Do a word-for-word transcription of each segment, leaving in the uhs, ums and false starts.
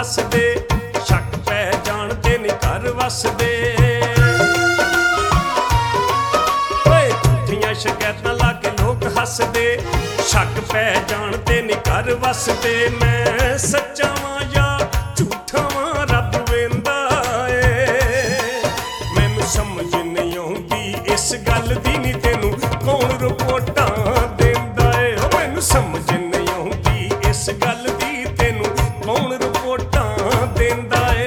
ਹੱਸਦੇ, ਸ਼ੱਕ ਪੈ ਜਾਣ ਤੇ ਨੀ ਘਰ ਵਸਦੇ। ਓਏ ਝੂਠੀਆਂ ਸ਼ਿਕਾਇਤਾਂ ਲਾ ਕੇ ਲੋਕ ਹੱਸਦੇ, ਸ਼ੱਕ ਪੈ ਜਾਣ ਤੇ ਨੀ ਘਰ ਵਸਦੇ। ਮੈਂ ਸੱਚਾ ਵਾਂ ਜਾਂ ਝੂਠਾ ਵਾਂ ਰੱਬ ਵੇਂਦਾ ਏ, ਮੈਨੂੰ ਸਮਝ ਨਹੀਂ ਆਉਂਦੀ ਇਸ ਗੱਲ ਦੀ ਨੀ ਤੈਨੂੰ ਕੌਣ ਰਿਪੋਰਟਾਂ ਦਿੰਦਾ ਏ। ਓ ਮੈਨੂੰ ਸਮਝ ਨਹੀਂ ਆਉਂਦੀ ਇਸ ਗੱਲ ਦੀ ਤੈਨੂੰ ਕੌਣ ਰਿਪੋਰਟਾਂ ਦਿੰਦਾ ਏ।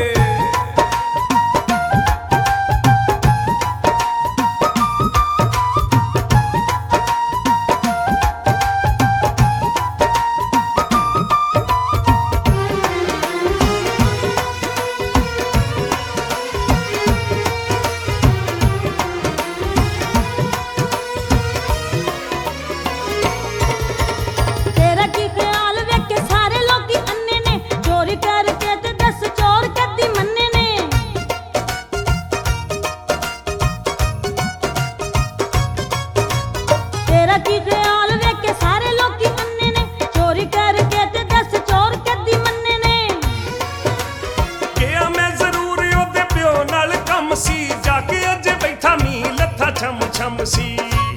ਜਾ ਕੇ ਅੱਜ ਬੈਠਾ ਮੀਂਹ ਲੱਥਾ ਛਮ ਛਮ ਸੀ।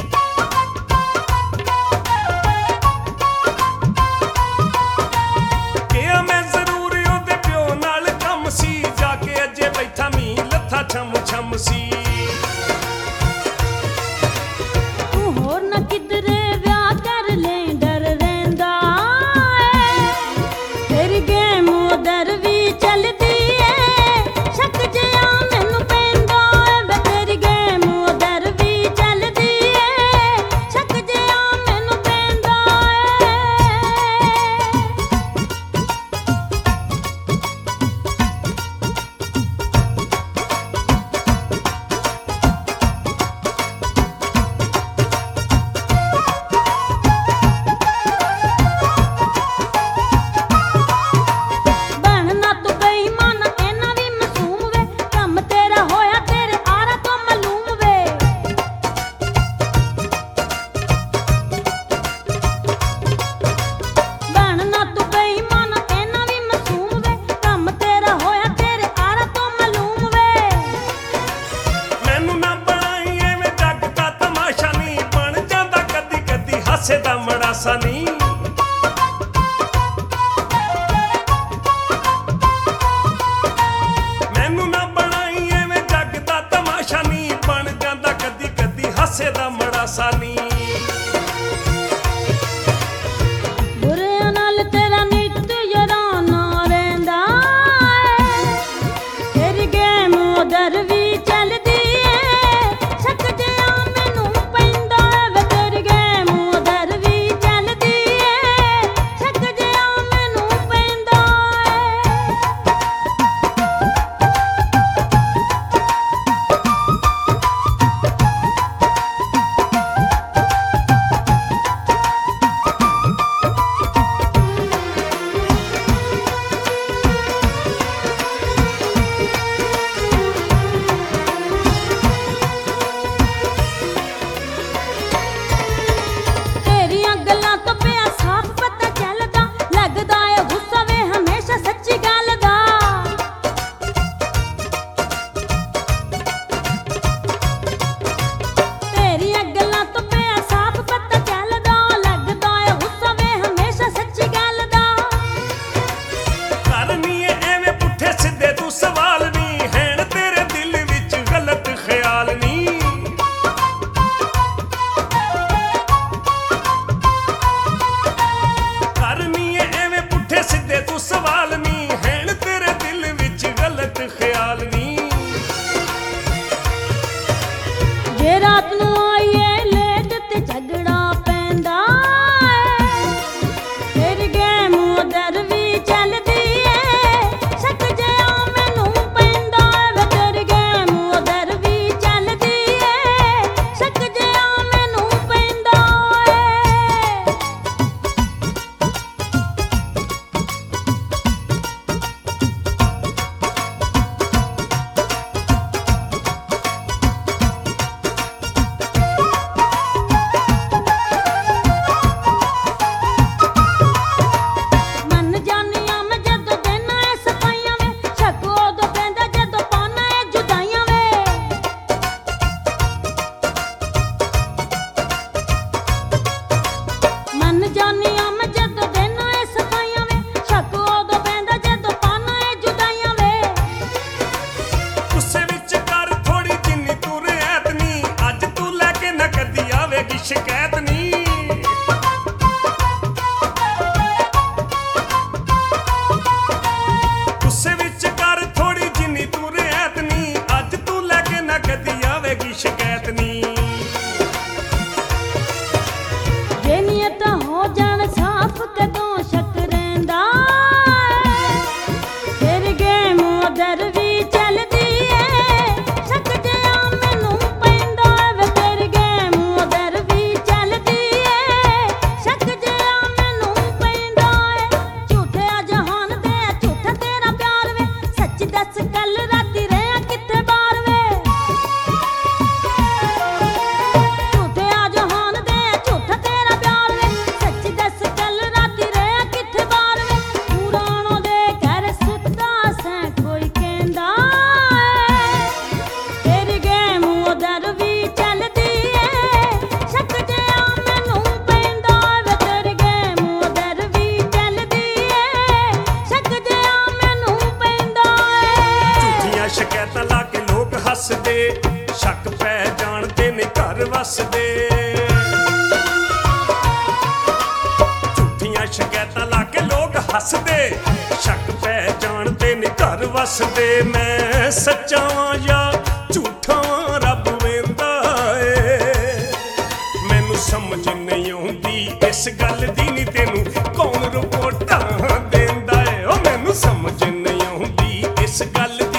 ਕਿਹਾ ਮੈਂ ਜ਼ਰੂਰ ਉਹਦੇ ਪਿਓ ਨਾਲ ਕੰਮ ਸੀ, ਜਾ ਕੇ ਅੱਜ ਬੈਠਾ ਮੀਂਹ ਲੱਥਾ ਛਮ ਛਮ ਸੀ। ਤੂੰ ਹੋਰ ਨਾ ਕਿਧਰੇ ਵਿਆਹ ਕਰ ਲੈ ਡਰ ਰਹਿੰਦਾ ਏ, ਤੇਰੀ ਗੇਮ ਉਧਰ ਵੀ ਚੱਲਦੀ ਏ, ਸ਼ੱਕ ਜਿਹਾ ਮੈਨੂੰ ਪੈਂਦਾ ਏ ਵੇ ਤੇਰੀ ਗੇਮ ਉਧਰ ਵੀ ਚੱਲਦੀ ਏ, ਸ਼ੱਕ ਜਿਹਾ ਮੈਨੂੰ ਪੈਂਦਾ ਏ। ਬਣਨਾ ਤੂੰ ਬੇਈਮਾਨ ਇਹਨਾਂ ਵੀ ਮਾਸੂਮ ਵੇ, ਕੰਮ ਤੇਰਾ ਹੋਇਆ ਤੇਰੇ ਆਰਾ ਤੋਂ ਮਾਲੂਮ ਵੇ। ਬਣਨਾ ਤੂੰ ਬੇਈਮਾਨ ਇਹਨਾਂ ਵੀ ਮਾਸੂਮ ਵੇ, ਕੰਮ ਤੇਰਾ ਹੋਇਆ ਤੇਰੇ ਆਰਾ ਤੋਂ ਮਾਲੂਮ ਵੇ। ਮੈਨੂੰ ਨਾ ਬਣਾਈ ਐਵੇਂ ਜੱਗ ਦਾ ਤਮਾਸ਼ਾ ਨੀ, ਬਣ ਜਾਂਦਾ ਕਦੀ ਕਦੀ ਹਾਸੇ ਦਾ ਮੜਾਸਾ ਨੀ। ਮੈਨੂੰ ਨਾ ਬਣਾਈ ਐਵੇਂ ਜੱਗ ਦਾ ਤਮਾਸ਼ਾ ਨੀ, ਬਣ ਜਾਂਦਾ ਕਦੀ ਕਦੀ ਹਾਸੇ ਦਾ ਮੜਾਸਾ ਨੀ। ਬੁਰਿਆਂ ਨਾਲ ਤੇਰਾ ਨਿੱਤ ਯਾਰਾਨਾ ਰਹਿੰਦਾ ਏ, ਤੇਰੀ ਗੇਮ ਉਧਰ ਵੀ ਚੱਲਦੀ ਏ, ਸ਼ੱਕ ਜਿਹਾ ਮੈਨੂੰ ਪੈਂਦਾ ਏ ਵੇ ਤੇਰੀ ਗੇਮ ਉਧਰ ਵੀ ਚੱਲਦੀ ਏ, ਸ਼ੱਕ ਜਿਹਾ ਮੈਨੂੰ ਪੈਂਦਾ ਏ। ਤੇਰੀਆਂ ਗੱਲਾਂ ਤੋਂ ਪਿਆ ਸਾਫ਼ ਪਤਾ ਚੱਲਦਾ, ਲੱਗਦਾ ਏ ਗੁੱਸਾ ਵੇ ਹਮੇਸ਼ਾ ਸੱਚੀ ਗੱਲ ਦਾ। ਤੇਰੀਆਂ ਗੱਲਾਂ ਤੋਂ ਪਿਆ ਸਾਫ਼ ਪਤਾ ਚੱਲਦਾ, ਲੱਗਦਾ ਏ ਗੁੱਸਾ ਵੇ ਹਮੇਸ਼ਾ ਸੱਚੀ ਗੱਲ ਦਾ। ਕਰਨੀ ਏ ਐਵੇਂ ਪੁੱਠੇ ਸਿੱਧੇ ਤੂੰ ਸਵਾਲ ਨੀ, ਹੈਣ ਤੇਰੇ ਦਿਲ ਵਿੱਚ ਗਲਤ ਖਿਆਲ ਨੀ। ਕਰਨੀ ਏ ਐਵੇਂ ਪੁੱਠੇ ਸਿੱਧੇ ਤੂੰ ਸਵਾਲ ਨੀ, ਹੈਣ ਤੇਰੇ ਦਿਲ ਵਿੱਚ ਗਲਤ ਖਿਆਲ ਨੀ। ਜੇ ਰਾਤ ਨੂੰ ਆਈਏ ਲੇਟ ਤੇ ਝਗੜਾ ਪੈਂਦਾ ਏ, ਤੇਰੀ ਗੇਮ ਉਧਰ ਵੀ ਚੱਲਦੀ ਏ, ਸ਼ੱਕ ਜਿਹਾ ਮੈਨੂੰ ਪੈਂਦਾ ਏ ਵੇ ਤੇਰੀ ਗੇਮ ਉਧਰ ਵੀ ਚੱਲਦੀ ਏ, ਸ਼ੱਕ ਜਿਹਾ ਮੈਨੂੰ ਪੈਂਦਾ ਏ। ਹੱਸਦੇ ਸ਼ੱਕ ਪੈ ਜਾਣ ਤੇ ਨੀ ਘਰ ਵਸਦੇ ਝੂਠੀਆਂ ਸ਼ਿਕਾਇਤਾਂ ਲਾ ਕੇ ਲੋਕ ਹੱਸਦੇ ਸ਼ੱਕ ਪੈ ਜਾਣ ਤੇ ਨੀ ਘਰ ਵਸਦੇ ਮੈਂ ਸੱਚਾ ਵਾਂ ਜਾਂ ਝੂਠਾ ਵਾਂ ਰੱਬ ਵੇਂਦਾ ਏ ਮੈਨੂੰ ਸਮਝ ਨਹੀਂ ਆਉਂਦੀ ਇਸ ਗੱਲ ਦੀ ਨੀ ਤੈਨੂੰ ਕੌਣ ਰਿਪੋਰਟਾਂ ਦੇਂਦਾ ਏ ਓ ਮੈਨੂੰ ਸਮਝ ਨਹੀਂ ਆਉਂਦੀ ਇਸ ਗੱਲ